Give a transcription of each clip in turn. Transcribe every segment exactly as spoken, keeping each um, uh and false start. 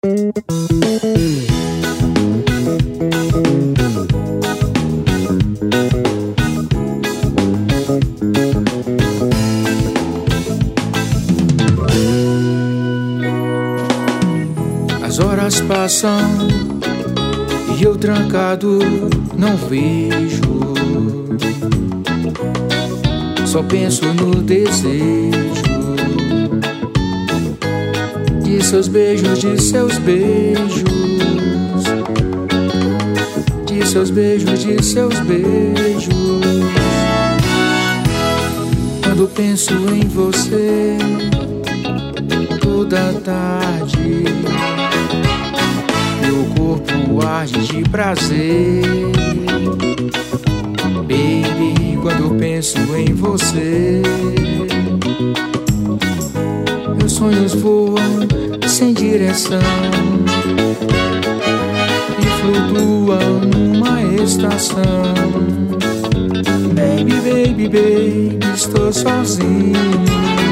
As horas passam e eu trancado não vejo. Só penso no desejo de seus beijos, de seus beijos, de seus beijos, de seus beijos. Quando penso em você toda tarde, meu corpo arde de prazer. Baby, quando penso em você, meus sonhos voam sem direção e flutuam numa estação. Baby, baby, baby, estou sozinho.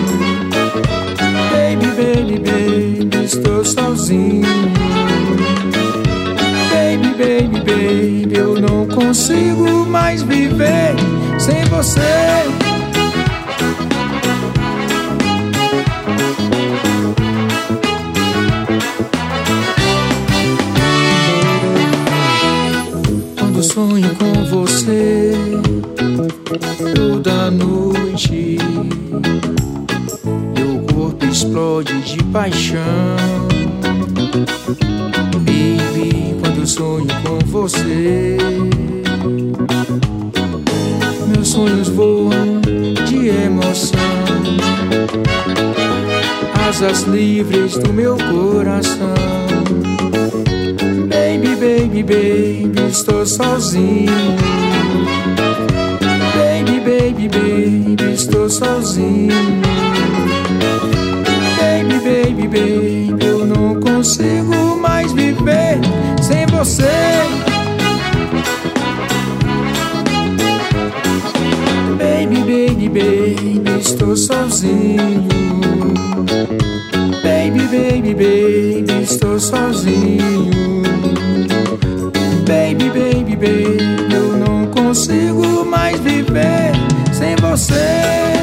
Baby, baby, baby, estou sozinho. Baby, baby, baby, eu não consigo mais viver sem você. Quando sonho com você toda noite, meu corpo explode de paixão. Baby, quando sonho com você, meus sonhos voam de emoção. Asas livres do meu coração. Baby, baby, baby, estou sozinho. Baby, baby, baby, estou sozinho. Baby, baby, baby, eu não consigo mais viver sem você. Baby, baby, baby, estou sozinho. Baby, baby, baby, estou sozinho. Baby, baby, baby, eu não consigo mais viver sem você.